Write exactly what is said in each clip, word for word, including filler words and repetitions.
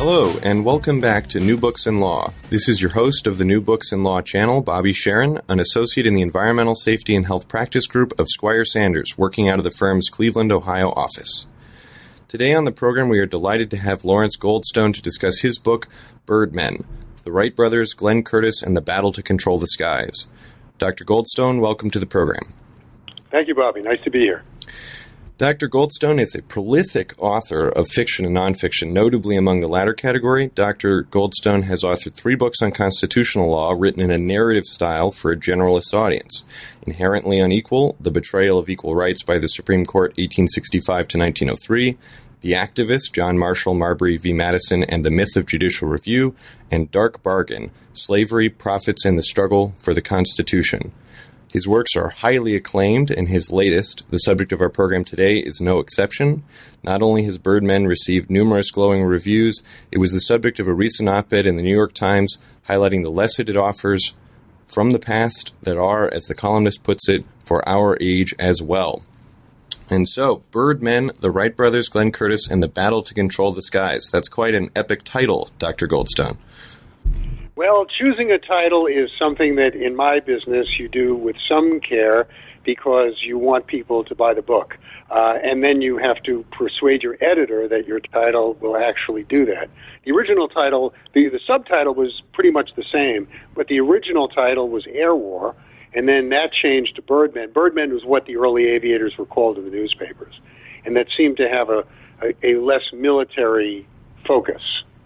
Hello, and welcome back to New Books in Law. This is your host of the New Books in Law channel, Bobby Sharon, an associate in the Environmental Safety and Health Practice Group of Squire Sanders, working out of the firm's Cleveland, Ohio office. Today on the program, we are delighted to have Lawrence Goldstone to discuss his book, Birdmen, The Wright Brothers, Glenn Curtiss, and the Battle to Control the Skies. Doctor Goldstone, welcome to the program. Thank you, Bobby. Nice to be here. Doctor Goldstone is a prolific author of fiction and nonfiction, notably among the latter category. Doctor Goldstone has authored three books on constitutional law written in a narrative style for a generalist audience. Inherently Unequal, The Betrayal of Equal Rights by the Supreme Court, eighteen sixty-five to nineteen oh three, The Activist, John Marshall Marbury v. Madison and the Myth of Judicial Review, and Dark Bargain, Slavery, Profits, and the Struggle for the Constitution. His works are highly acclaimed, and his latest, the subject of our program today, is no exception. Not only has Birdmen received numerous glowing reviews, it was the subject of a recent op-ed in the New York Times highlighting the lesson it offers from the past that are, as the columnist puts it, for our age as well. And so, Birdmen, The Wright Brothers, Glenn Curtiss, and the Battle to Control the Skies. That's quite an epic title, Doctor Goldstone. Well, choosing a title is something that in my business you do with some care because you want people to buy the book. Uh, and then you have to persuade your editor that your title will actually do that. The original title, the, the subtitle was pretty much the same, but the original title was Air War, and then that changed to Birdmen. Birdmen was what the early aviators were called in the newspapers, and that seemed to have a, a, a less military focus.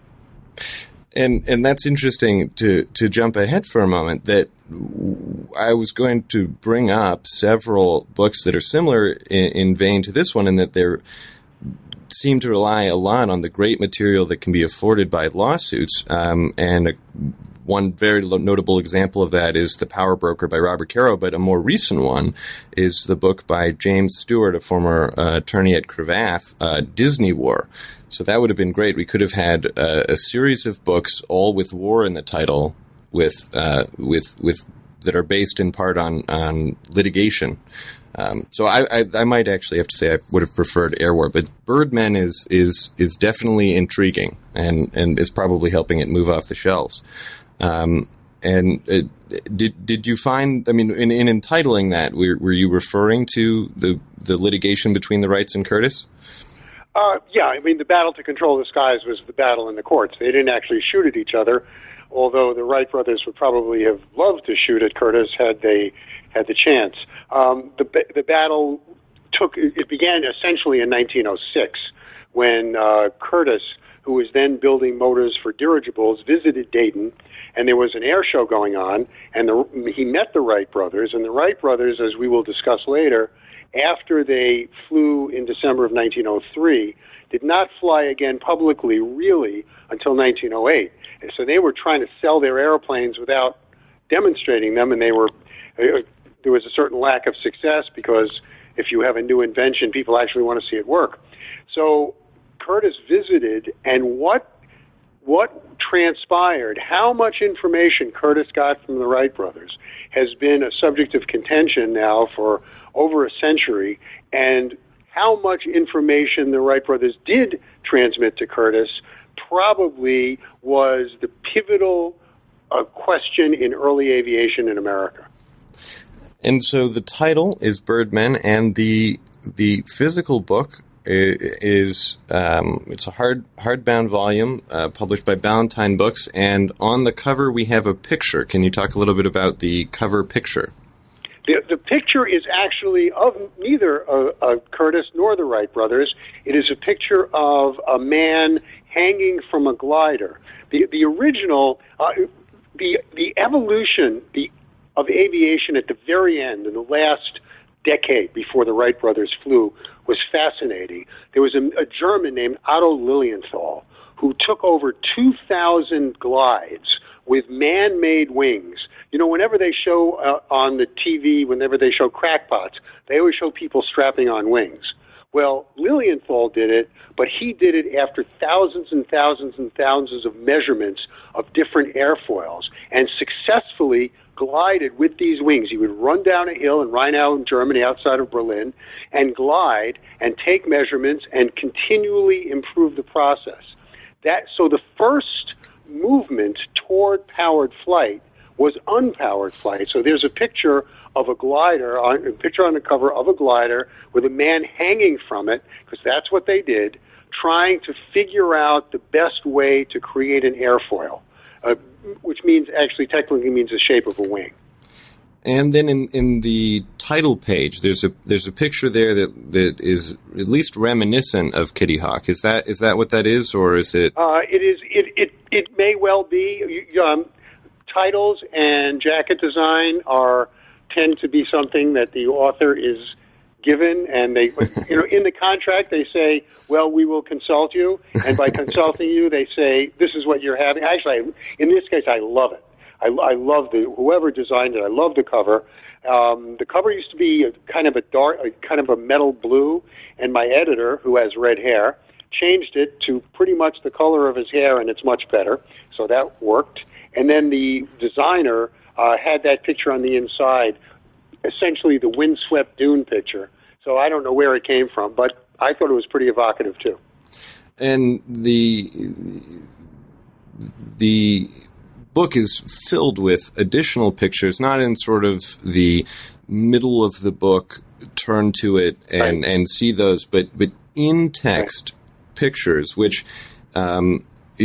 And and that's interesting to, to jump ahead for a moment, that I was going to bring up several books that are similar in, in vein to this one, in that they seem to rely a lot on the great material that can be afforded by lawsuits. Um, and a, one very notable example of that is The Power Broker by Robert Caro, but a more recent one is the book by James Stewart, a former uh, attorney at Cravath, uh, Disney War. So that would have been great. We could have had uh, a series of books, all with war in the title, with uh, with with that are based in part on on litigation. Um, so I, I I might actually have to say I would have preferred Air War, but Birdmen is is is definitely intriguing and and is probably helping it move off the shelves. Um, and uh, did did you find? I mean, in, in entitling that, were were you referring to the the litigation between the Wrights and Curtiss? Uh, yeah, I mean, the Battle to Control the Skies was the battle in the courts. They didn't actually shoot at each other, although the Wright brothers would probably have loved to shoot at Curtiss had they had the chance. Um, the the battle took it began essentially in nineteen oh six when uh, Curtiss, who was then building motors for dirigibles, visited Dayton, and there was an air show going on, and the, he met the Wright brothers, and the Wright brothers, as we will discuss later, after they flew in December of nineteen oh three, did not fly again publicly, really, until nineteen oh eight. And so they were trying to sell their airplanes without demonstrating them, and they were uh, there was a certain lack of success because if you have a new invention, people actually want to see it work. So Curtiss visited, and what what transpired, how much information Curtiss got from the Wright brothers has been a subject of contention now for over a century, and how much information the Wright brothers did transmit to Curtiss probably was the pivotal uh, question in early aviation in America. And so the title is Birdmen, and the the physical book is um, it's a hard hardbound volume uh, published by Ballantine Books, and on the cover we have a picture. Can you talk a little bit about the cover picture? The, the picture is actually of neither uh, uh, Curtiss nor the Wright brothers. It is a picture of a man hanging from a glider. The the original, uh, the the evolution the of aviation at the very end, in the last decade before the Wright brothers flew, was fascinating. There was a, a German named Otto Lilienthal who took over two thousand glides with man-made wings. You know, whenever they show uh, on the T V, whenever they show crackpots, they always show people strapping on wings. Well, Lilienthal did it, but he did it after thousands and thousands and thousands of measurements of different airfoils and successfully glided with these wings. He would run down a hill in Rheinau in Germany outside of Berlin and glide and take measurements and continually improve the process. that so the first movement toward powered flight was unpowered flight. So there's a picture of a glider, a picture on the cover of a glider with a man hanging from it, because that's what they did, trying to figure out the best way to create an airfoil, uh, which means actually technically means the shape of a wing. And then in, in the title page, there's a there's a picture there that, that is at least reminiscent of Kitty Hawk. Is that is that what that is, or is it? Uh, it is. It, it it may well be. Um, titles and jacket design are tend to be something that the author is given, and they, you know, in the contract they say, "Well, we will consult you," and by consulting you, they say, "This is what you're having." Actually, in this case, I love it. I, I love the whoever designed it. I love the cover. Um, the cover used to be a, kind of a dark, a, kind of a metal blue, and my editor, who has red hair, changed it to pretty much the color of his hair, and it's much better. So that worked. And then the designer uh, had that picture on the inside, essentially the windswept dune picture. So I don't know where it came from, but I thought it was pretty evocative too. And the the book is filled with additional pictures, not in sort of the middle of the book, turn to it and, right. and see those, but, but in text right. pictures, which um,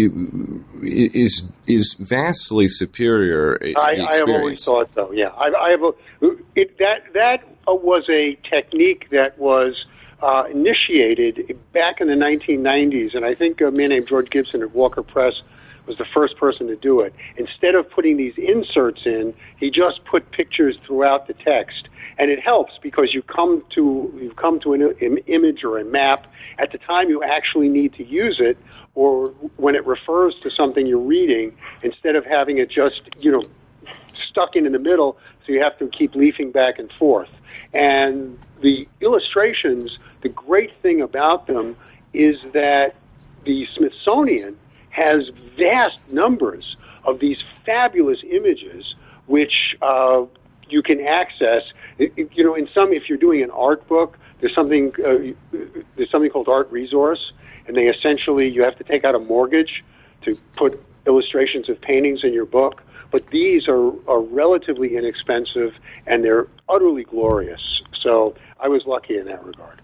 is is vastly superior. I, I have always thought so. Yeah, I, I have a, it, that that was a technique that was uh, initiated back in the nineteen nineties, and I think a man named George Gibson at Walker Press was the first person to do it. Instead of putting these inserts in, he just put pictures throughout the text. And it helps because you come to you come to an, an image or a map at the time you actually need to use it, or when it refers to something you're reading, instead of having it just, you know, stuck in in the middle, so you have to keep leafing back and forth. And the illustrations, the great thing about them is that the Smithsonian has vast numbers of these fabulous images which uh, you can access. It, it, you know, in some, if you're doing an art book, there's something uh, there's something called Art Resource, and they essentially you have to take out a mortgage to put illustrations of paintings in your book. But these are, are relatively inexpensive, and they're utterly glorious. So I was lucky in that regard.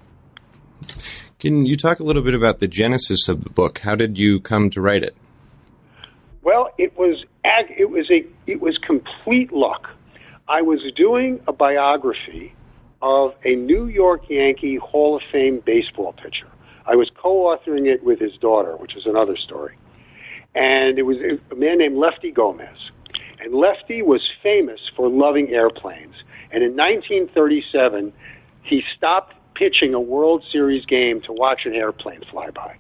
Can you talk a little bit about the genesis of the book? How did you come to write it? Well, it was it was a it was complete luck. I was doing a biography of a New York Yankee Hall of Fame baseball pitcher. I was co-authoring it with his daughter, which is another story. And it was a man named Lefty Gomez. And Lefty was famous for loving airplanes. And in nineteen thirty-seven, he stopped pitching a World Series game to watch an airplane fly by.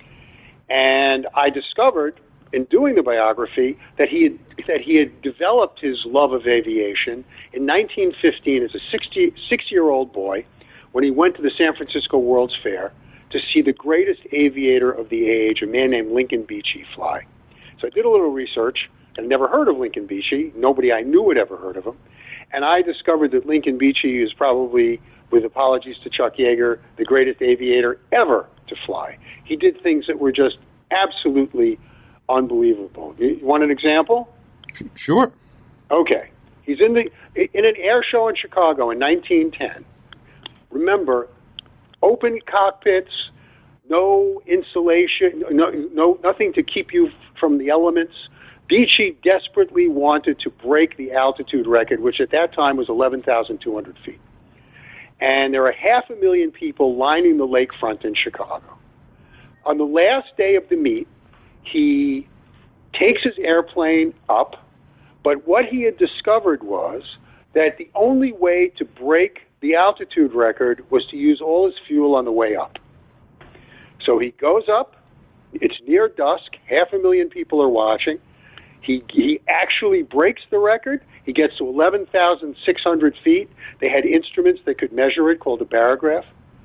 And I discovered in doing the biography that he had, that he had developed his love of aviation in nineteen fifteen as a six-year-old boy when he went to the San Francisco World's Fair to see the greatest aviator of the age, a man named Lincoln Beachey, fly. So I did a little research. I'd never heard of Lincoln Beachey. Nobody I knew had ever heard of him. And I discovered that Lincoln Beachey is probably, with apologies to Chuck Yeager, the greatest aviator ever to fly. He did things that were just absolutely unbelievable. You want an example? Sure. Okay. He's in the in an air show in Chicago in nineteen ten. Remember, open cockpits, no insulation, no, no nothing to keep you from the elements. Beechey desperately wanted to break the altitude record, which at that time was eleven thousand two hundred feet. And there are half a million people lining the lakefront in Chicago. On the last day of the meet, he takes his airplane up, but what he had discovered was that the only way to break the altitude record was to use all his fuel on the way up. So he goes up, it's near dusk, half a million people are watching. He he actually breaks the record. He gets to eleven thousand six hundred feet. They had instruments that could measure it called a barograph,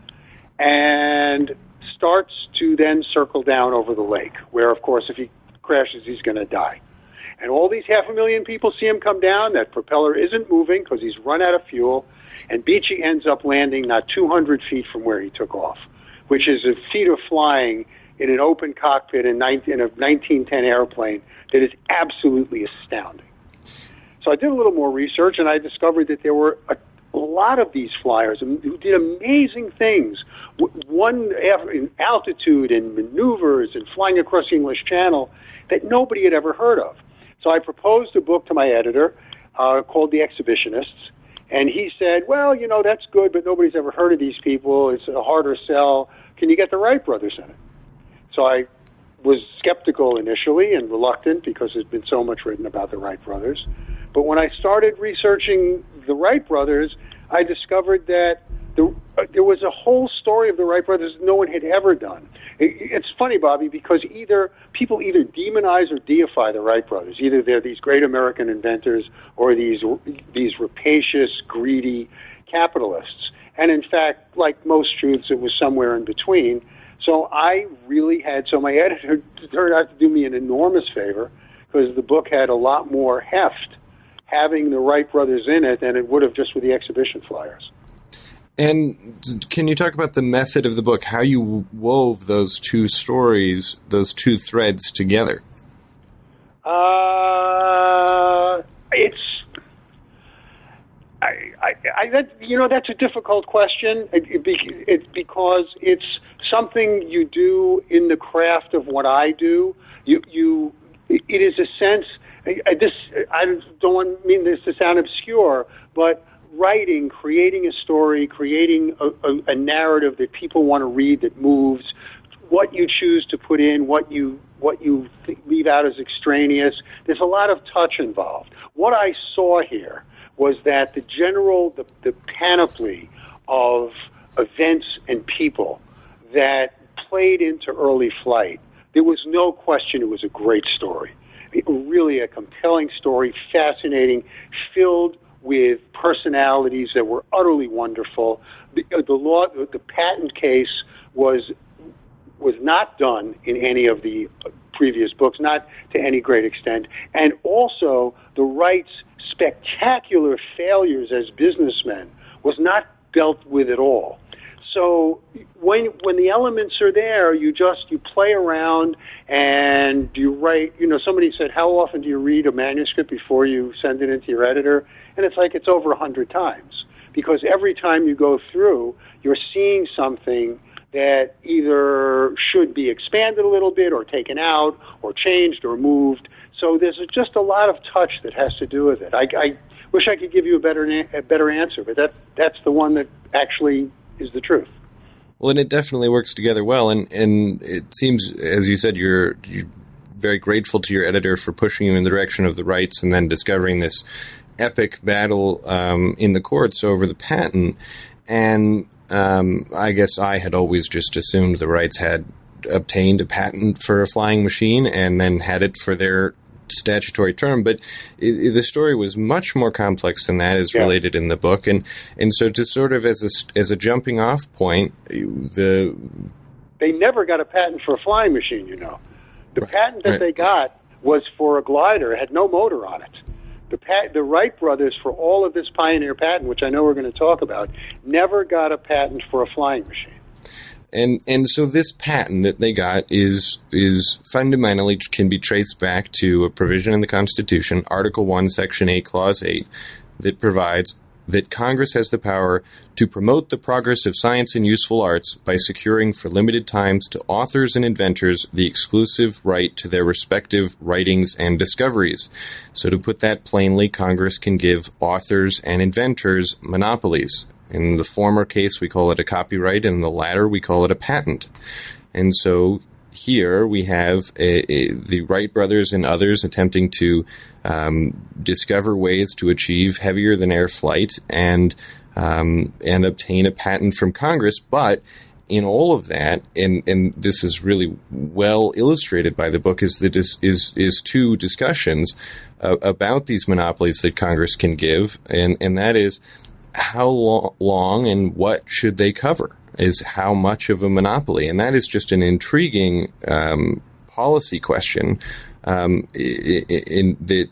and starts to then circle down over the lake, where, of course, if he crashes, he's going to die. And all these half a million people see him come down. That propeller isn't moving because he's run out of fuel, and Beechey ends up landing not two hundred feet from where he took off, which is a feat of flying in an open cockpit in, nineteen, in a nineteen ten airplane that is absolutely astounding. So I did a little more research, and I discovered that there were a, a lot of these flyers who did amazing things. One in altitude and maneuvers and flying across the English Channel that nobody had ever heard of. So I proposed a book to my editor uh, called The Exhibitionists, and he said, well, you know, that's good, but nobody's ever heard of these people. It's a harder sell. Can you get the Wright brothers in it? So I was skeptical initially and reluctant because there's been so much written about the Wright brothers. But when I started researching the Wright brothers, I discovered that the, uh, there was a whole story of the Wright brothers no one had ever done. It, it's funny, Bobby, because either people either demonize or deify the Wright brothers. Either they're these great American inventors or these these rapacious, greedy capitalists. And in fact, like most truths, it was somewhere in between. So I really had, so my editor turned out to do me an enormous favor because the book had a lot more heft having the Wright brothers in it than it would have just with the exhibition flyers. And can you talk about the method of the book, how you wove those two stories, those two threads together? Uh, it's, I, I, I that, you know, that's a difficult question. It, it, it, because it's something you do in the craft of what I do. You, you, it is a sense. I, I, this, I don't want, mean this to sound obscure, but writing, creating a story, creating a, a, a narrative that people want to read that moves, what you choose to put in, what you what you th- leave out as extraneous. There's a lot of touch involved. What I saw here was that the general, the, the panoply of events and people that played into early flight, there was no question it was a great story. It, really a compelling story, fascinating, filled with personalities that were utterly wonderful. The, the law, the patent case was was not done in any of the previous books, not to any great extent, and also the Wrights' spectacular failures as businessmen was not dealt with at all. So when when the elements are there, you just you play around and you write. You know, somebody said, "How often do you read a manuscript before you send it into your editor?" And it's like it's over a hundred times, because every time you go through, you're seeing something that either should be expanded a little bit or taken out or changed or moved. So there's just a lot of touch that has to do with it. I, I wish I could give you a better a better answer, but that that's the one that actually is the truth. Well, and it definitely works together well, and, and it seems, as you said, you're, you're very grateful to your editor for pushing you in the direction of the Wrights and then discovering this epic battle um, in the courts over the patent. And um, I guess I had always just assumed the Wrights had obtained a patent for a flying machine and then had it for their statutory term, but it, the story was much more complex than that, as yeah. related in the book, and and so to sort of as a as a jumping off point, the they never got a patent for a flying machine. You know, the right, patent that right. they got was for a glider; it had no motor on it. The pat, the Wright brothers, for all of this pioneer patent, which I know we're going to talk about, never got a patent for a flying machine. And and so this patent that they got is is fundamentally can be traced back to a provision in the Constitution, Article one, Section eight, Clause eight, that provides that Congress has the power to promote the progress of science and useful arts by securing for limited times to authors and inventors the exclusive right to their respective writings and discoveries. So to put that plainly, Congress can give authors and inventors monopolies. In the former case, we call it a copyright. In the latter, we call it a patent. And so here we have a, a, the Wright brothers and others attempting to um, discover ways to achieve heavier-than-air flight and um, and obtain a patent from Congress. But in all of that, and, and this is really well illustrated by the book, is that is is, is two discussions uh, about these monopolies that Congress can give, and, and that is how lo- long and what should they cover, is how much of a monopoly. And that is just an intriguing um, policy question um, in, in that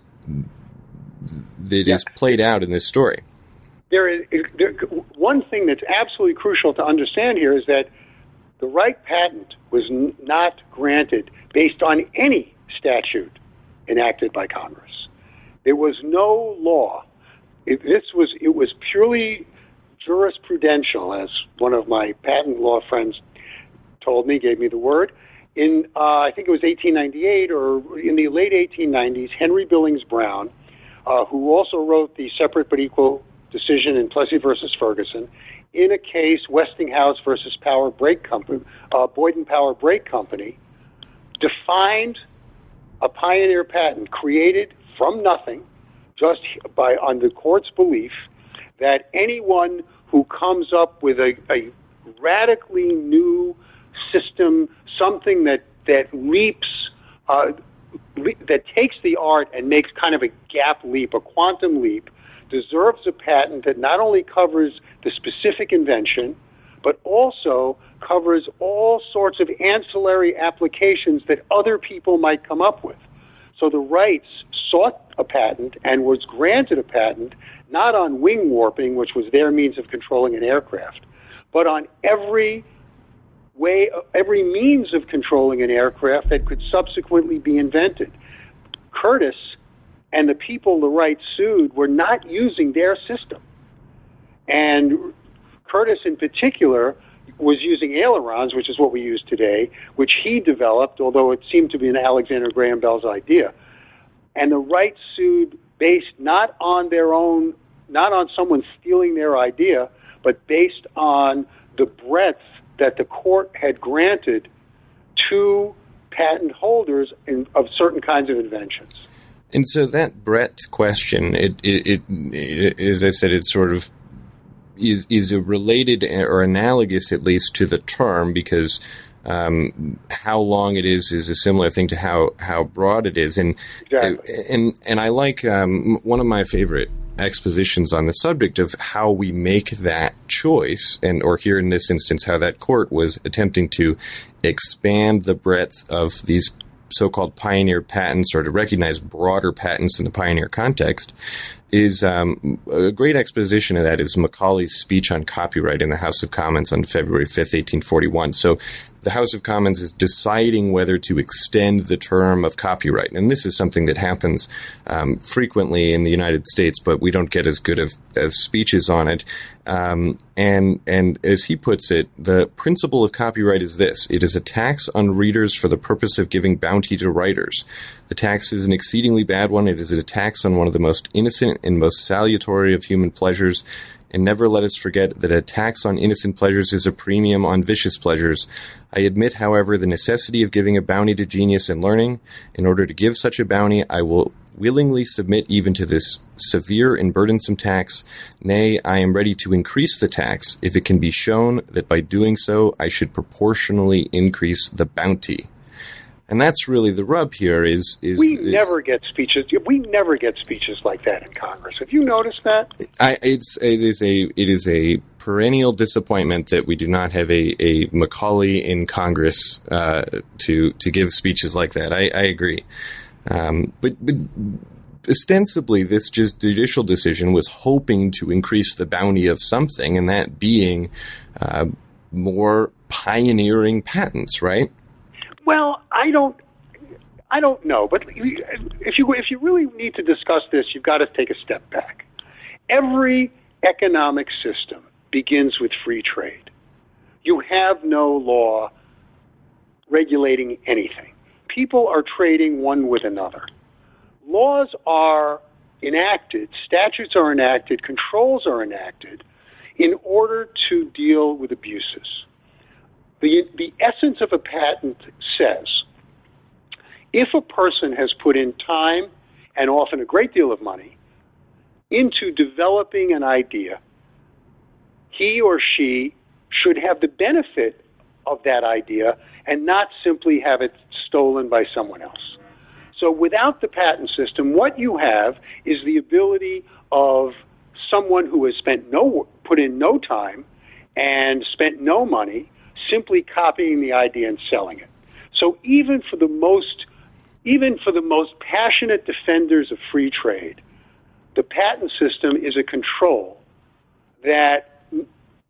that yeah. is played out in this story. There is there, one thing that's absolutely crucial to understand here is that the Wright patent was n- not granted based on any statute enacted by Congress. There was no law. It, this was it was purely jurisprudential, as one of my patent law friends told me, gave me the word. In uh, I think it was eighteen ninety-eight or in the late eighteen nineties, Henry Billings Brown, uh, who also wrote the separate but equal decision in Plessy versus Ferguson, in a case Westinghouse versus Power Brake Company, uh, Boyden Power Brake Company, defined a pioneer patent created from nothing, just by on the court's belief that anyone who comes up with a, a radically new system, something that that leaps, uh, le- that takes the art and makes kind of a gap leap, a quantum leap, deserves a patent that not only covers the specific invention, but also covers all sorts of ancillary applications that other people might come up with. So the Wrights sought a patent and was granted a patent not on wing warping, which was their means of controlling an aircraft, but on every way, every means of controlling an aircraft that could subsequently be invented. Curtiss and the people the Wrights sued were not using their system. And Curtiss in particular was using ailerons, which is what we use today, which he developed, although it seemed to be an Alexander Graham Bell's idea. And the Wrights sued based not on their own, not on someone stealing their idea, but based on the breadth that the court had granted to patent holders in, of certain kinds of inventions. And so that breadth question, it, it, it, it as I said, it's sort of is is a related or analogous at least to the term, because um, how long it is is a similar thing to how, how broad it is. And exactly. and and I like um, one of my favorite expositions on the subject of how we make that choice, and or here in this instance, how that court was attempting to expand the breadth of these so-called pioneer patents, or to recognize broader patents in the pioneer context, is um, a great exposition of that is Macaulay's speech on copyright in the House of Commons on February fifth, eighteen forty-one. So the House of Commons is deciding whether to extend the term of copyright. And this is something that happens um, frequently in the United States, but we don't get as good of as speeches on it. Um, and and as he puts it, the principle of copyright is this: it is a tax on readers for the purpose of giving bounty to writers. The tax is an exceedingly bad one. It is a tax on one of the most innocent and most salutary of human pleasures. And never let us forget that a tax on innocent pleasures is a premium on vicious pleasures. I admit, however, the necessity of giving a bounty to genius and learning. In order to give such a bounty, I will willingly submit even to this severe and burdensome tax. Nay, I am ready to increase the tax, if it can be shown that by doing so I should proportionally increase the bounty. And that's really the rub here. Is is we is, never get speeches? We never get speeches like that in Congress. Have you noticed that? I, it's it is a it is a perennial disappointment that we do not have a, a Macaulay in Congress uh, to to give speeches like that. I, I agree, um, but but ostensibly this just judicial decision was hoping to increase the bounty of something, and that being uh, more pioneering patents, right? Well, I don't, I don't know. But if you if you really need to discuss this, you've got to take a step back. Every economic system begins with free trade. You have no law regulating anything. People are trading one with another. Laws are enacted, statutes are enacted, controls are enacted in order to deal with abuses. The, the essence of a patent says, if a person has put in time and often a great deal of money into developing an idea, he or she should have the benefit of that idea and not simply have it stolen by someone else. So without the patent system, what you have is the ability of someone who has spent no, put in no time and spent no money simply copying the idea and selling it. So even for the most, even for the most passionate defenders of free trade, the patent system is a control that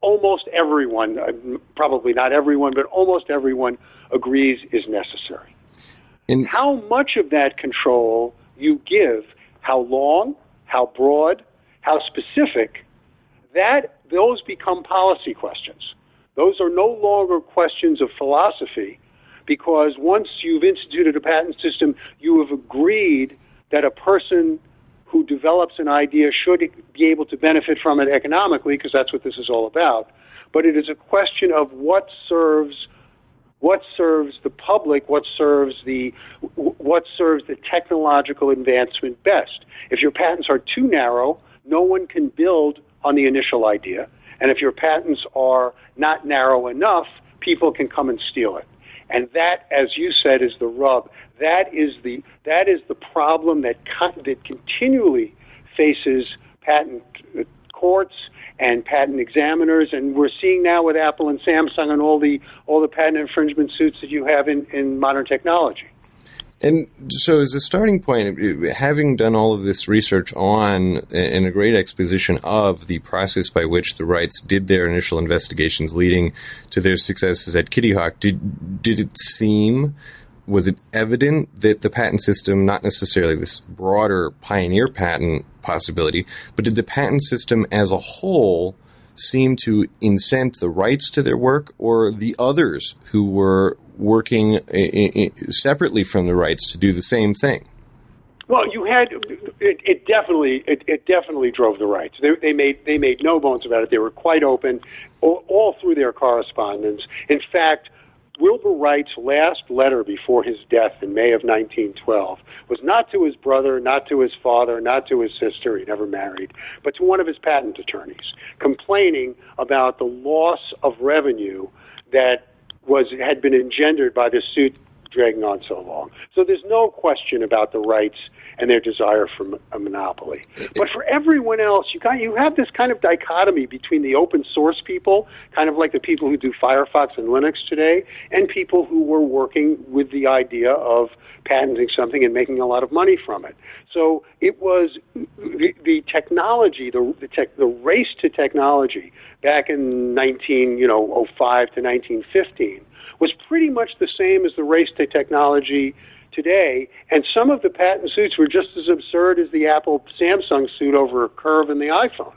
almost everyone, probably not everyone, but almost everyone agrees is necessary. In- how much of that control you give, how long, how broad, how specific, that those become policy questions. Those are no longer questions of philosophy, because once you've instituted a patent system, you have agreed that a person who develops an idea should be able to benefit from it economically, because that's what this is all about. But it is a question of what serves what serves the public, what serves the what serves the technological advancement best. If your patents are too narrow, no one can build on the initial idea. And if your patents are not narrow enough, people can come and steal it. And that, as you said, is the rub. That is the that is the problem that con- that continually faces patent courts and patent examiners, and we're seeing now with Apple and Samsung and all the all the patent infringement suits that you have in, in modern technology. And so as a starting point, having done all of this research on and a great exposition of the process by which the Wrights did their initial investigations leading to their successes at Kitty Hawk, did, did it seem, was it evident that the patent system, not necessarily this broader pioneer patent possibility, but did the patent system as a whole seem to incent the Wrights to their work, or the others who were working I- I- separately from the Wrights to do the same thing? Well, you had it, it definitely it, it definitely drove the Wrights. They, they made they made no bones about it. They were quite open all, all through their correspondence. In fact, Wilbur Wright's last letter before his death in May of nineteen twelve was not to his brother, not to his father, not to his sister, he never married, but to one of his patent attorneys, complaining about the loss of revenue that was had been engendered by the suit dragging on so long. So there's no question about the Wrights and their desire for a monopoly. But for everyone else, you got you have this kind of dichotomy between the open source people, kind of like the people who do Firefox and Linux today, and people who were working with the idea of patenting something and making a lot of money from it. So it was the, the technology, the the, tech, the race to technology back in nineteen you know oh five to nineteen fifteen was pretty much the same as the race to technology today, and some of the patent suits were just as absurd as the Apple Samsung suit over a curve in the iPhone.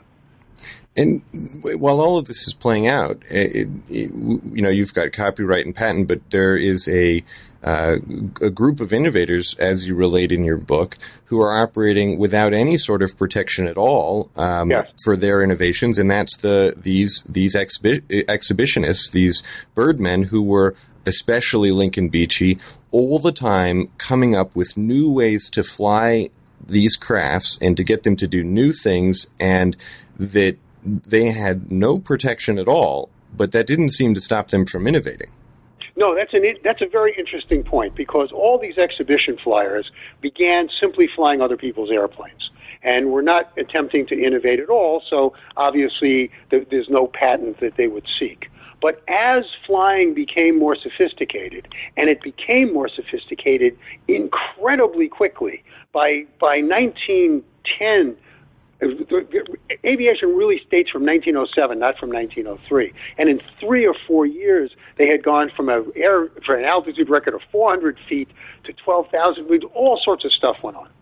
And while all of this is playing out, it, it, you know, you've got copyright and patent, but there is a uh, a group of innovators, as you relate in your book, who are operating without any sort of protection at all um, yes. for their innovations, and that's the these these exhibi- exhibitionists, these birdmen who were, especially Lincoln Beachey, all the time coming up with new ways to fly these crafts and to get them to do new things, and that they had no protection at all, but that didn't seem to stop them from innovating. No, that's an that's a very interesting point, because all these exhibition flyers began simply flying other people's airplanes and were not attempting to innovate at all, so obviously th- there's no patent that they would seek. But as flying became more sophisticated, and it became more sophisticated incredibly quickly, by by nineteen ten, aviation really dates from nineteen oh seven, not from nineteen oh three. And in three or four years, they had gone from a air for an altitude record of four hundred feet to twelve thousand feet. All sorts of stuff went on.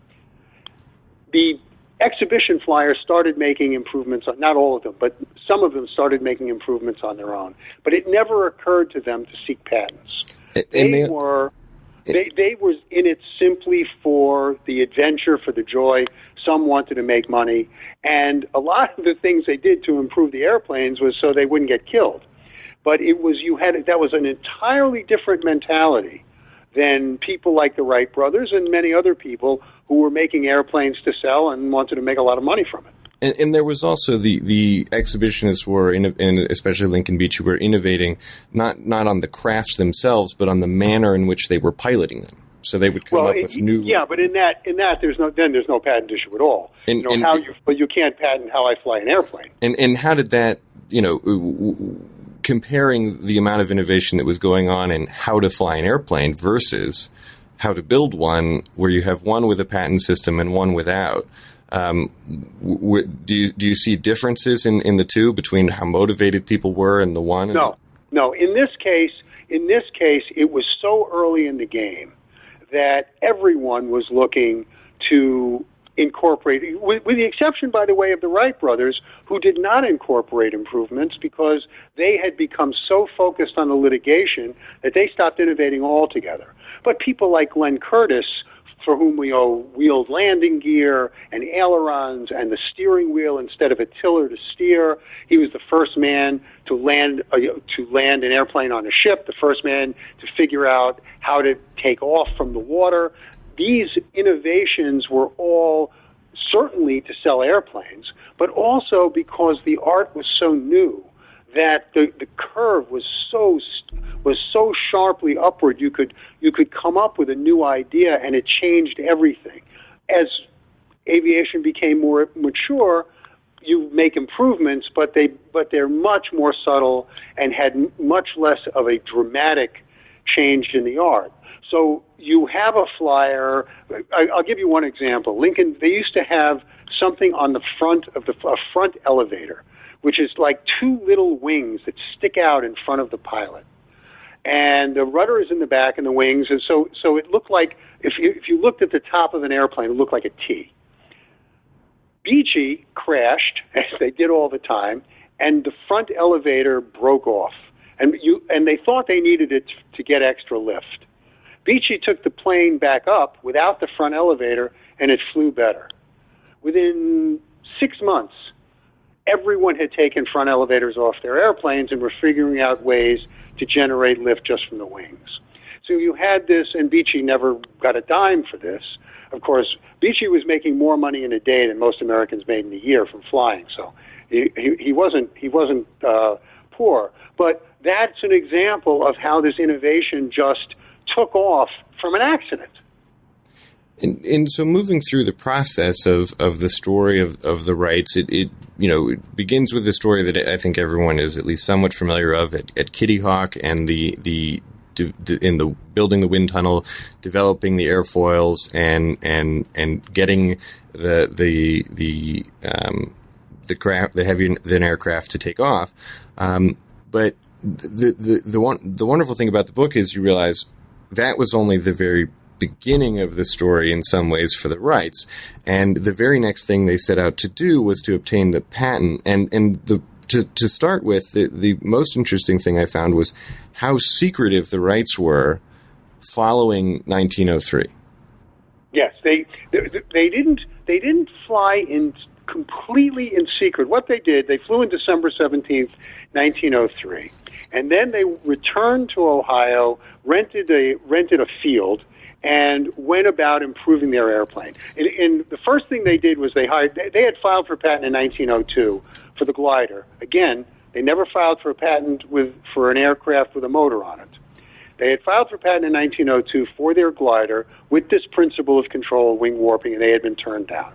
The exhibition flyers started making improvements on, not all of them, but some of them started making improvements on their own. But it never occurred to them to seek patents. And they, they were they they were in it simply for the adventure, for the joy. Some wanted to make money, and a lot of the things they did to improve the airplanes was so they wouldn't get killed. But it was you had that was an entirely different mentality than people like the Wright brothers and many other people who were making airplanes to sell and wanted to make a lot of money from it. And, and there was also the, the exhibitionists were, in, and especially Lincoln Beachey, were innovating not not on the crafts themselves, but on the manner in which they were piloting them. So they would come well, up it, with new. Yeah, but in that in that there's no then there's no patent issue at all. And, you know and, how you but you can't patent how I fly an airplane. And and how did that, you know, comparing the amount of innovation that was going on in how to fly an airplane versus how to build one, where you have one with a patent system and one without, Um, w- do you do you see differences in, in the two between how motivated people were in the one? And no, no. In this case, in this case, it was so early in the game that everyone was looking to incorporate, with, with the exception, by the way, of the Wright brothers, who did not incorporate improvements because they had become so focused on the litigation that they stopped innovating altogether. But people like Glenn Curtiss, for whom we owe wheeled landing gear and ailerons and the steering wheel instead of a tiller to steer. He was the first man to land uh, to land an airplane on a ship, the first man to figure out how to take off from the water. These innovations were all certainly to sell airplanes, but also because the art was so new that the, the curve was so was so sharply upward. You could you could come up with a new idea, and it changed everything. As aviation became more mature, you make improvements, but they but they're much more subtle and had much less of a dramatic change in the art. So you have a flyer. I, I'll give you one example. Lincoln, they used to have something on the front of the a front elevator, which is like two little wings that stick out in front of the pilot. And the rudder is in the back and the wings, and so so it looked like, if you if you looked at the top of an airplane, it looked like a T. Beechey crashed, as they did all the time, and the front elevator broke off. And you and they thought they needed it to get extra lift. Beechey took the plane back up without the front elevator, and it flew better. Within six months, everyone had taken front elevators off their airplanes and were figuring out ways to generate lift just from the wings. So you had this, and Beechey never got a dime for this. Of course, Beechey was making more money in a day than most Americans made in a year from flying, so he, he, he wasn't, he wasn't uh, poor. But that's an example of how this innovation just took off from an accident. And, and so moving through the process of, of the story of, of the Wrights, it, it you know it begins with the story that I think everyone is at least somewhat familiar of at, at Kitty Hawk and the the in the building the wind tunnel, developing the airfoils, and and and getting the the the um, the craft the heavy than aircraft to take off. Um, but the the the one the wonderful thing about the book is you realize that was only the very beginning of the story in some ways for the Wrights, and the very next thing they set out to do was to obtain the patent. And and the to to start with, the the most interesting thing I found was how secretive the Wrights were following nineteen oh three. Yes, they they, they didn't they didn't fly in completely in secret. What they did, they flew on December seventeenth, nineteen oh three, and then they returned to Ohio, rented a rented a field, and went about improving their airplane. And, and the first thing they did was they hired, they had filed for patent in nineteen oh two for the glider. Again, they never filed for a patent with for an aircraft with a motor on it. They had filed for patent in nineteen oh two for their glider with this principle of control, wing warping, and they had been turned down.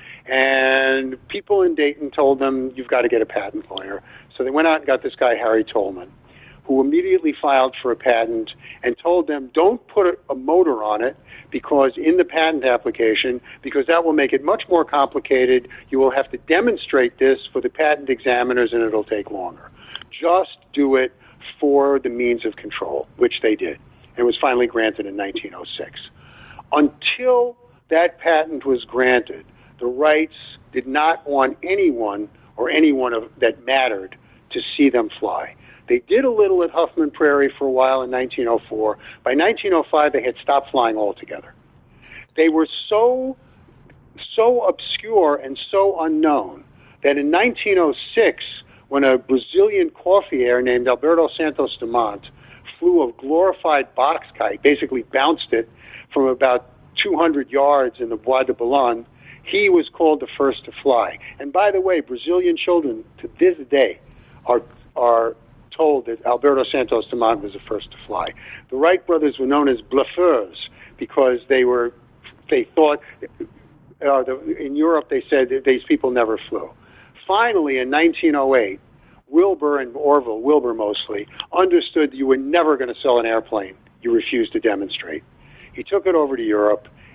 And people in Dayton told them, you've got to get a patent lawyer. So they went out and got this guy, Harry Tolman, who immediately filed for a patent and told them, don't put a, a motor on it because in the patent application, because that will make it much more complicated. You will have to demonstrate this for the patent examiners, and it'll take longer. Just do it for the means of control, which they did. And it was finally granted in nineteen oh six. Until that patent was granted, the Wrights did not want anyone or anyone of, that mattered to see them fly. They did a little at Huffman Prairie for a while in nineteen oh four. By nineteen oh five, they had stopped flying altogether. They were so, so obscure and so unknown that in nineteen oh six, when a Brazilian coffee air named Alberto Santos Dumont flew a glorified box kite, basically bounced it from about two hundred yards in the Bois de Boulogne, he was called the first to fly. And by the way, Brazilian children to this day are are told that Alberto Santos Dumont was the first to fly. The Wright brothers were known as bluffeurs because they were, they thought, uh, the, in Europe they said that these people never flew. Finally, in nineteen oh eight, Wilbur and Orville, Wilbur mostly, understood you were never going to sell an airplane you refused to demonstrate. He took it over to Europe,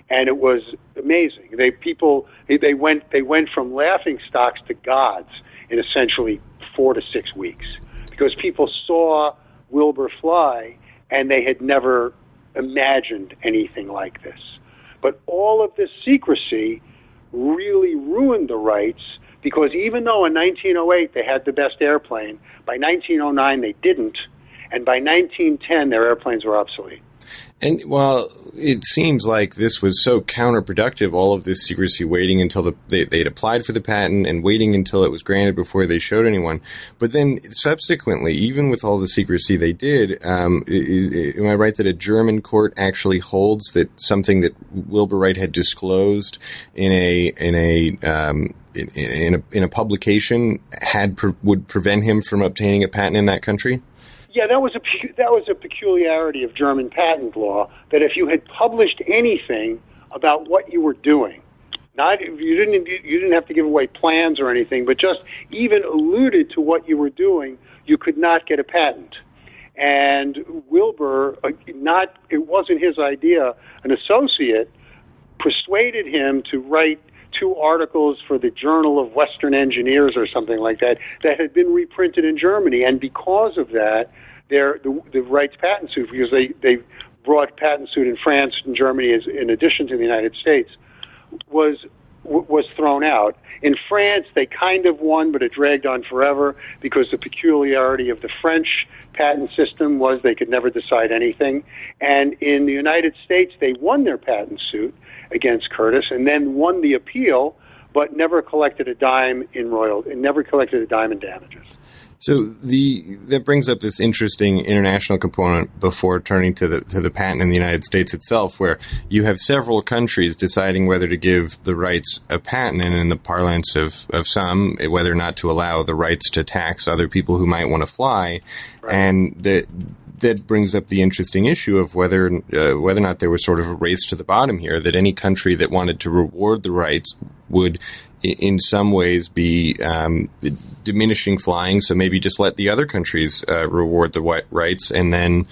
and it was amazing. They people they went they went from laughing stocks to gods in essentially four to six weeks because people saw Wilbur fly and they had never imagined anything like this. But all of this secrecy really ruined the Wrights because even though in nineteen oh eight they had the best airplane, by nineteen oh nine they didn't, and by nineteen ten their airplanes were obsolete. And while it seems like this was so counterproductive, all of this secrecy, waiting until the, they, they'd applied for the patent and waiting until it was granted before they showed anyone. But then subsequently, even with all the secrecy they did, um, is, am I right that a German court actually holds that something that Wilbur Wright had disclosed in a in a um, in, in a in a publication had would prevent him from obtaining a patent in that country? Yeah, that was a that was a peculiarity of German patent law, that if you had published anything about what you were doing, not you didn't you didn't have to give away plans or anything, but just even alluded to what you were doing, you could not get a patent. And Wilbur, not it wasn't his idea. An associate persuaded him to write two articles for the Journal of Western Engineers or something like that that had been reprinted in Germany, and because of that, their the, the Wrights patent suit, because they they brought patent suit in France and Germany as in addition to the United States, was was thrown out. In France, they kind of won, but it dragged on forever because the peculiarity of the French patent system was they could never decide anything. And in the United States, they won their patent suit against Curtis and then won the appeal, but never collected a dime in royalty, and never collected a dime in damages. So the that brings up this interesting international component before turning to the to the patent in the United States itself, where you have several countries deciding whether to give the Wrights a patent, and in the parlance of, of some, whether or not to allow the Wrights to tax other people who might want to fly. Right. And that that brings up the interesting issue of whether uh, whether or not there was sort of a race to the bottom here, that any country that wanted to reward the Wrights would in some ways be um, diminishing flying, so maybe just let the other countries uh, reward the Wrights, and then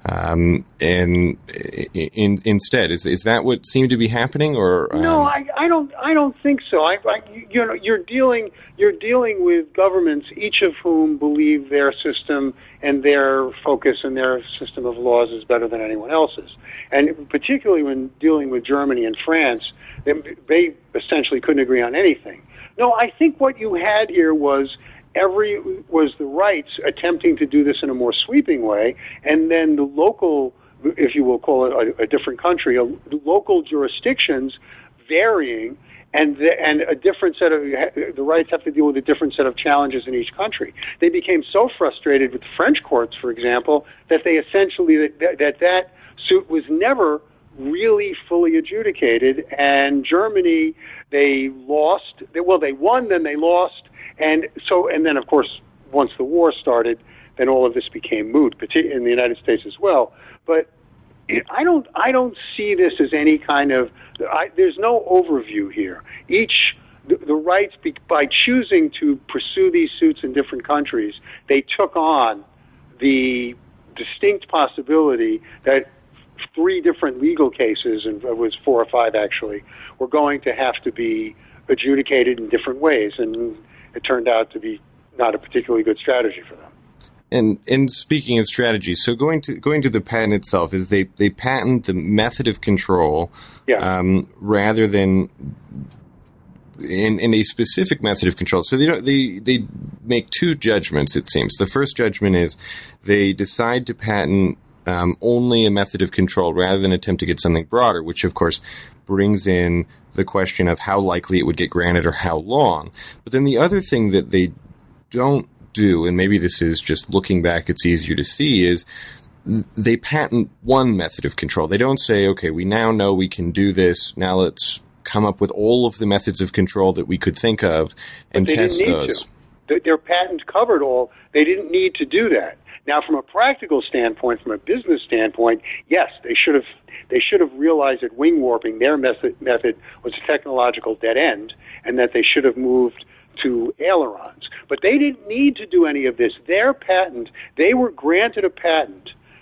um, and in, instead is is that what seemed to be happening? Or um... no, I, I don't I don't think so. I, I you know you're dealing you're dealing with governments, each of whom believe their system and their focus and their system of laws is better than anyone else's, and particularly when dealing with Germany and France. They essentially couldn't agree on anything. No, I think what you had here was every was the Wrights attempting to do this in a more sweeping way, and then the local, if you will call it a, a different country, a, local jurisdictions varying, and the, and a different set of the Wrights have to deal with a different set of challenges in each country. They became so frustrated with the French courts, for example, that they essentially that that, that suit was never really fully adjudicated, and Germany, they lost, they, well, they won, then they lost, and so, and then, of course, once the war started, then all of this became moot, particularly in the United States as well. But it, I don't, I don't see this as any kind of, I, there's no overview here. Each, the, the Wrights, by choosing to pursue these suits in different countries, they took on the distinct possibility that three different legal cases, and it was four or five actually, were going to have to be adjudicated in different ways, and it turned out to be not a particularly good strategy for them. And and speaking of strategy, so going to going to the patent itself, is they, they patent the method of control, yeah. um, rather than in, in a specific method of control. So they don't, they they make two judgments, it seems. The first judgment is they decide to patent Um, only a method of control rather than attempt to get something broader, which of course brings in the question of how likely it would get granted or how long. But then the other thing that they don't do, and maybe this is just looking back, it's easier to see, is they patent one method of control. They don't say, okay, we now know we can do this, now let's come up with all of the methods of control that we could think of and test those. To. Their patent covered all. They didn't need to do that. Now, from a practical standpoint, from a business standpoint, yes, they should have they should have realized that wing warping, their method, method was a technological dead end, and that they should have moved to ailerons. But they didn't need to do any of this. Their patent, they were granted a patent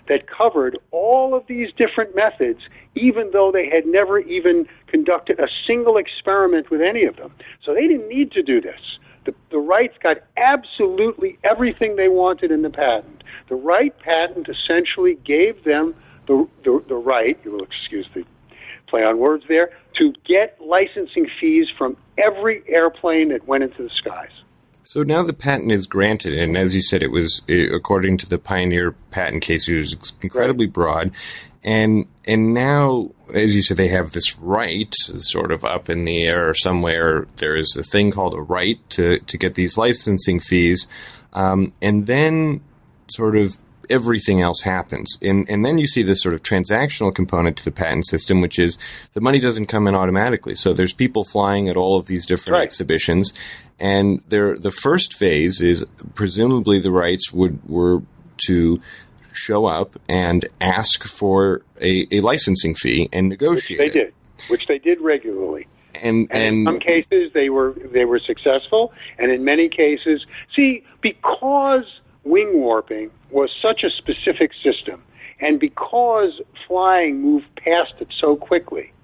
that covered all of these different methods, even though they had never even conducted a single experiment with any of them. So they didn't need to do this. The, the Wrights got absolutely everything they wanted in the patent. The Wright patent essentially gave them the, the, the right, you will excuse the play on words there, to get licensing fees from every airplane that went into the skies. So now the patent is granted, and as you said, it was, according to the Pioneer patent case, it was incredibly right. broad. And and now, as you said, they have this right sort of up in the air somewhere. There is a thing called a right to, to get these licensing fees. Um, and then sort of everything else happens. And, and then you see this sort of transactional component to the patent system, which is the money doesn't come in automatically. So there's people flying at all of these different right. exhibitions. And there, the first phase is presumably the rights would were to show up and ask for a, a licensing fee and negotiate. Which they it. did, which they did regularly. And, and, and in some cases they were they were successful, and in many cases, see, because wing warping was such a specific system, and because flying moved past it so quickly,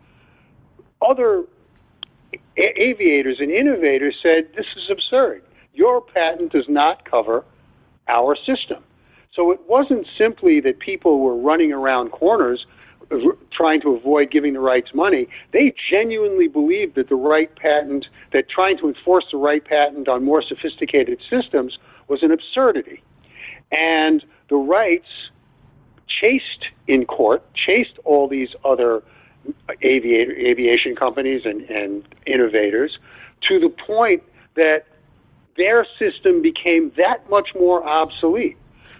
other a- aviators and innovators said, this is absurd. Your patent does not cover our system. So it wasn't simply that people were running around corners trying to avoid giving the Wrights money. They genuinely believed that the Wright patent, that trying to enforce the Wright patent on more sophisticated systems was an absurdity. And the Wrights chased in court, chased all these other aviator, aviation companies and, and innovators to the point that their system became that much more obsolete.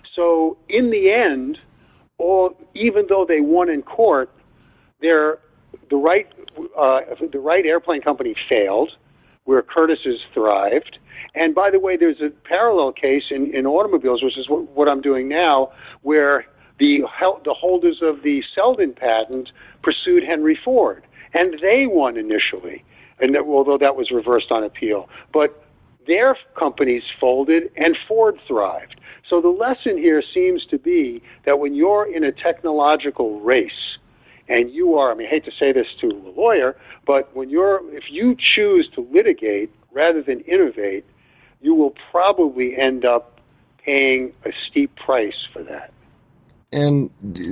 So in the end, all, even though they won in court, their, the Wright uh, the Wright Airplane Company failed, where Curtis's thrived. And by the way, there's a parallel case in, in automobiles, which is what, what I'm doing now, where the the holders of the Selden patent pursued Henry Ford, and they won initially, and that, although that was reversed on appeal. But their companies folded, and Ford thrived. So the lesson here seems to be that when you're in a technological race, and you are, I mean, I hate to say this to a lawyer, but when you're, if you choose to litigate rather than innovate, you will probably end up paying a steep price for that. And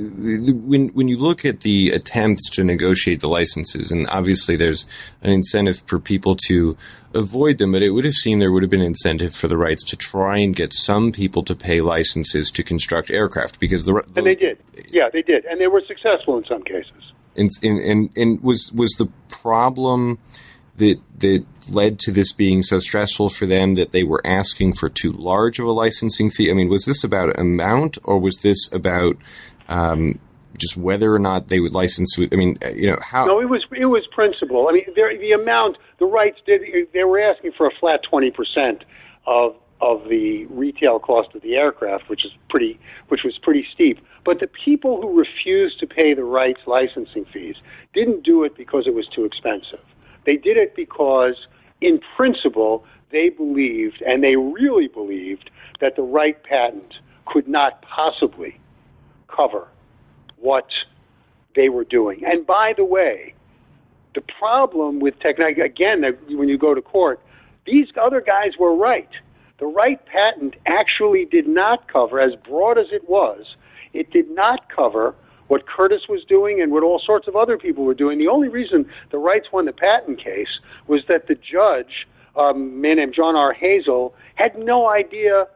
when when you look at the attempts to negotiate the licenses, and obviously there's an incentive for people to avoid them, but it would have seemed there would have been incentive for the Wrights to try and get some people to pay licenses to construct aircraft, because the, the and they did, yeah, they did, and they were successful in some cases. And and and, and was was the problem that that led to this being so stressful for them that they were asking for too large of a licensing fee? I mean, was this about amount, or was this about um, just whether or not they would license? I mean, you know, how? No, it was it was principle. I mean, there, the amount the Wrights did, they were asking for a flat twenty percent of of the retail cost of the aircraft, which is pretty, which was pretty steep. But the people who refused to pay the Wrights licensing fees didn't do it because it was too expensive. They did it because, in principle, they believed, and they really believed, that the Wright patent could not possibly cover what they were doing. And by the way, the problem with technology, again, when you go to court, these other guys were right. The Wright patent actually did not cover, as broad as it was, it did not cover what Curtis was doing and what all sorts of other people were doing. The only reason the Wrights won the patent case was that the judge, um, a man named John R. Hazel, had no idea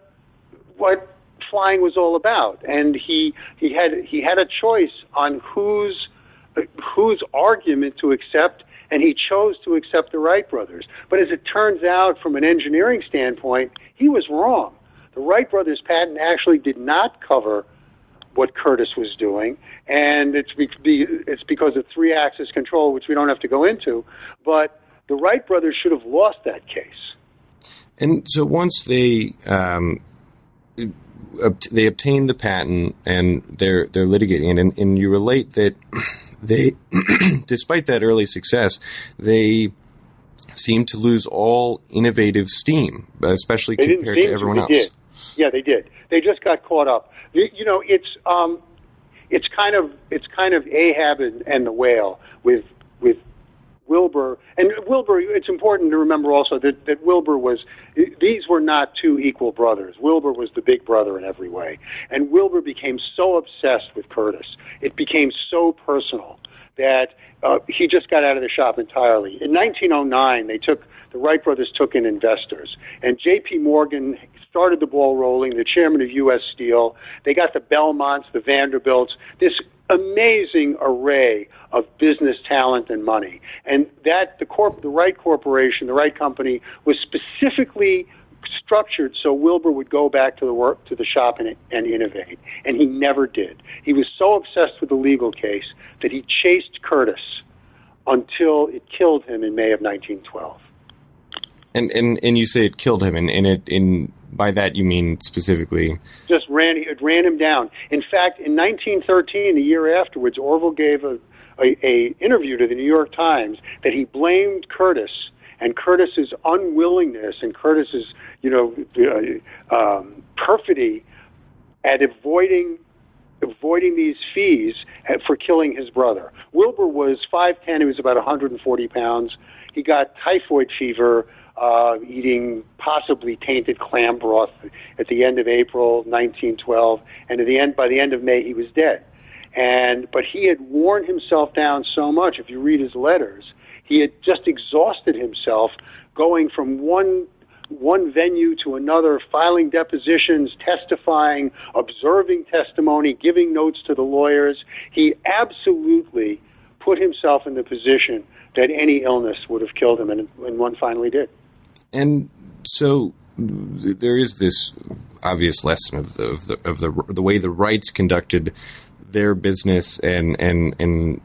what flying was all about, and he he had he had a choice on whose whose argument to accept, and he chose to accept the Wright brothers. But as it turns out, from an engineering standpoint, he was wrong. The Wright brothers patent actually did not cover what Curtis was doing, and it's be, it's because of three-axis control, which we don't have to go into, but the Wright brothers should have lost that case. And so once they um, they obtain the patent and they're they're litigating it, and, and you relate that they, despite that early success, they seem to lose all innovative steam, especially they compared to everyone to, else. Did. Yeah, they did. They just got caught up. You know, it's um, it's kind of it's kind of Ahab and, and the whale with with Wilbur. And Wilbur, it's important to remember also that, that Wilbur was, these were not two equal brothers. Wilbur was the big brother in every way. And Wilbur became so obsessed with Curtis, it became so personal that uh, he just got out of the shop entirely. In nineteen oh nine, they took, the Wright brothers took in investors, and J P Morgan started the ball rolling, the chairman of U S Steel. They got the Belmonts, the Vanderbilts, this amazing array of business talent and money. And that the corp, the Wright Corporation, the Wright Company, was specifically structured so Wilbur would go back to the work to the shop and, and innovate, and he never did. He was so obsessed with the legal case that he chased Curtis until it killed him in May of nineteen twelve. And and, and you say it killed him, and, and it in by that you mean specifically just ran it ran him down. In fact, in nineteen thirteen, a year afterwards, Orville gave a, a, a interview to the New York Times that he blamed Curtis and Curtis's unwillingness and Curtis's you know uh, um, perfidy at avoiding avoiding these fees for killing his brother. Wilbur was five ten. He was about one hundred forty pounds. He got typhoid fever uh, eating possibly tainted clam broth at the end of April nineteen twelve, and at the end by the end of May he was dead. And but he had worn himself down so much. If you read his letters, he had just exhausted himself going from one one venue to another, filing depositions, testifying, observing testimony, giving notes to the lawyers. He absolutely put himself in the position that any illness would have killed him, and, and one finally did. And so there is this obvious lesson of the of the, of the, the way the Wrights conducted their business and and and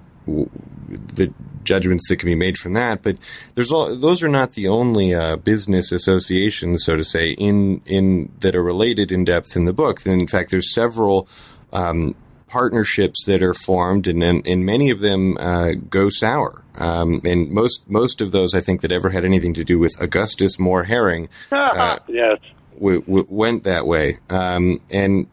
the judgments that can be made from that, but there's all those are not the only uh, business associations, so to say, in in that are related in depth in the book. In fact, there's several um, partnerships that are formed, and and, and many of them uh, go sour. Um, and most most of those, I think, that ever had anything to do with Augustus Moore Herring, uh, yes, w- w- went that way. Um, and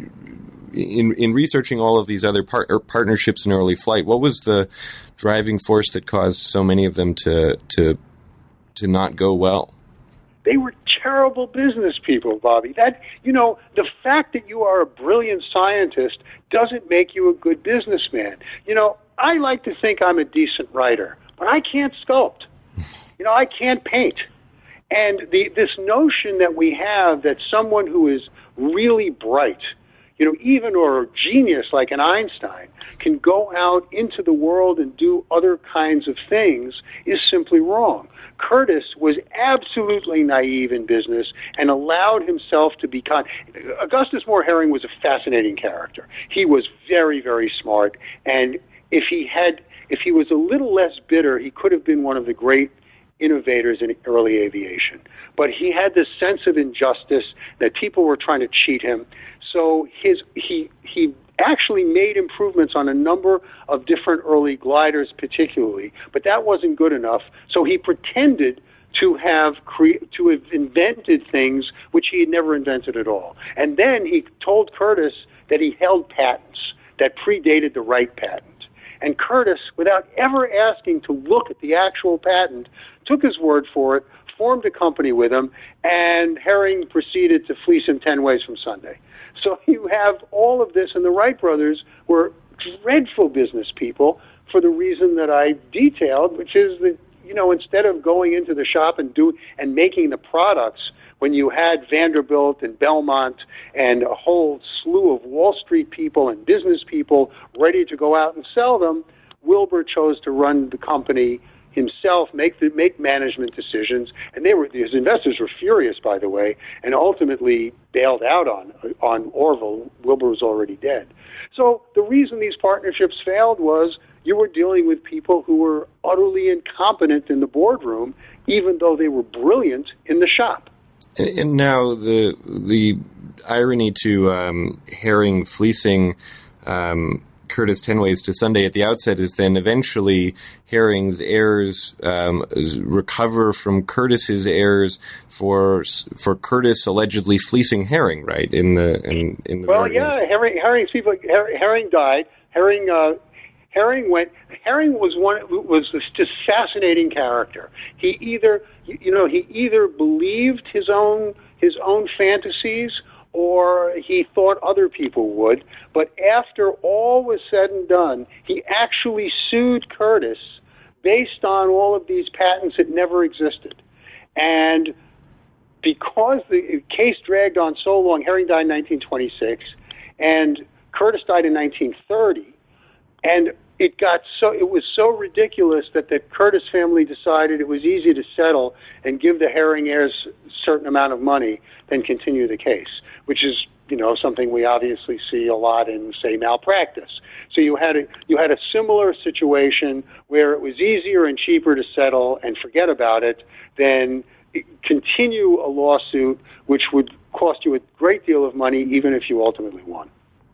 in in researching all of these other par- partnerships in early flight, what was the driving force that caused so many of them to to to not go well? They were terrible business people, Bobby. That you know, the fact that you are a brilliant scientist doesn't make you a good businessman. You know, I like to think I'm a decent writer, but I can't sculpt. You know, I can't paint. And the this notion that we have that someone who is really bright, you know, even or a genius like an Einstein, can go out into the world and do other kinds of things is simply wrong. Curtis was absolutely naive in business and allowed himself to become... Augustus Moore Herring was a fascinating character. He was very, very smart, and if he had, if he was a little less bitter, he could have been one of the great innovators in early aviation. But he had this sense of injustice that people were trying to cheat him. So his he he actually made improvements on a number of different early gliders particularly, but that wasn't good enough. So he pretended to have cre- to have invented things which he had never invented at all. And then he told Curtis that he held patents that predated the Wright patent. And Curtis, without ever asking to look at the actual patent, took his word for it, formed a company with him, and Herring proceeded to fleece him ten ways from Sunday. So you have all of this, and the Wright brothers were dreadful business people for the reason that I detailed, which is that, you know, instead of going into the shop and do and making the products, when you had Vanderbilt and Belmont and a whole slew of Wall Street people and business people ready to go out and sell them, Wilbur chose to run the company himself, make the, make management decisions, and they were his investors were furious, by the way, and ultimately bailed out on on Orville. Wilbur was already dead. So the reason these partnerships failed was you were dealing with people who were utterly incompetent in the boardroom, even though they were brilliant in the shop. And now the the irony to um, Herring fleecing um, Curtis Ten Ways to Sunday at the outset is then eventually Herring's heirs um, recover from Curtis's heirs for for Curtis allegedly fleecing Herring, right? In the in, in the well, argument. yeah, Herring Herring's people Herring died. Herring uh, Herring went. Herring was one was this just fascinating character. He either you know he either believed his own his own fantasies, or he thought other people would. But after all was said and done, he actually sued Curtis based on all of these patents that never existed. And because the case dragged on so long, Herring died in nineteen twenty-six, and Curtis died in nineteen thirty, and it got so it was so ridiculous that the Curtis family decided it was easier to settle and give the Herring heirs a certain amount of money than continue the case, which is, you know, something we obviously see a lot in, say, malpractice. So you had a you had a similar situation where it was easier and cheaper to settle and forget about it than continue a lawsuit, which would cost you a great deal of money, even if you ultimately won.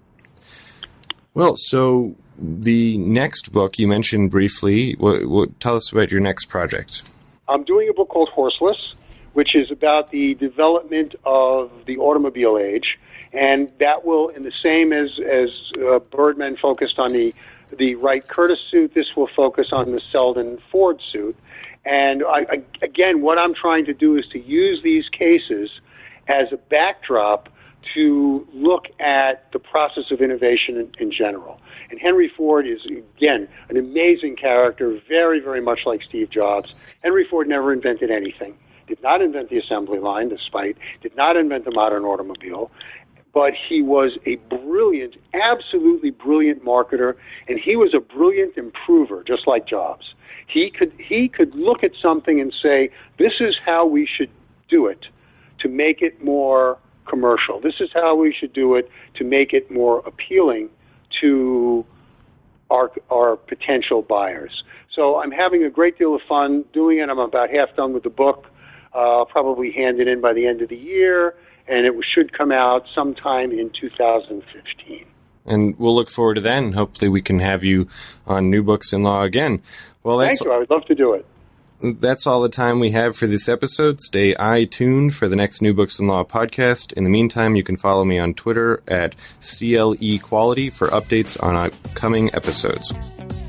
Well, so the next book you mentioned briefly, what, what, tell us about your next project. I'm doing a book called Horseless, which is about the development of the automobile age, and that will, in the same as as uh, Birdman focused on the the Wright Curtis suit, this will focus on the Selden Ford suit. And I, I, again, what I'm trying to do is to use these cases as a backdrop to look at the process of innovation in, in general. And Henry Ford is, again, an amazing character, very, very much like Steve Jobs. Henry Ford never invented anything, did not invent the assembly line, despite, did not invent the modern automobile, but he was a brilliant, absolutely brilliant marketer, and he was a brilliant improver, just like Jobs. He could he could look at something and say, this is how we should do it to make it more commercial. This is how we should do it to make it more appealing to our our potential buyers. So I'm having a great deal of fun doing it. I'm about half done with the book. Uh, I'll probably hand it in by the end of the year, and it should come out sometime in two thousand fifteen. And we'll look forward to that, and hopefully we can have you on New Books in Law again. Well, that's, Thank you. I would love to do it. That's all the time we have for this episode. Stay eye-tuned for the next New Books in Law podcast. In the meantime, you can follow me on Twitter at C L E Quality for updates on upcoming episodes.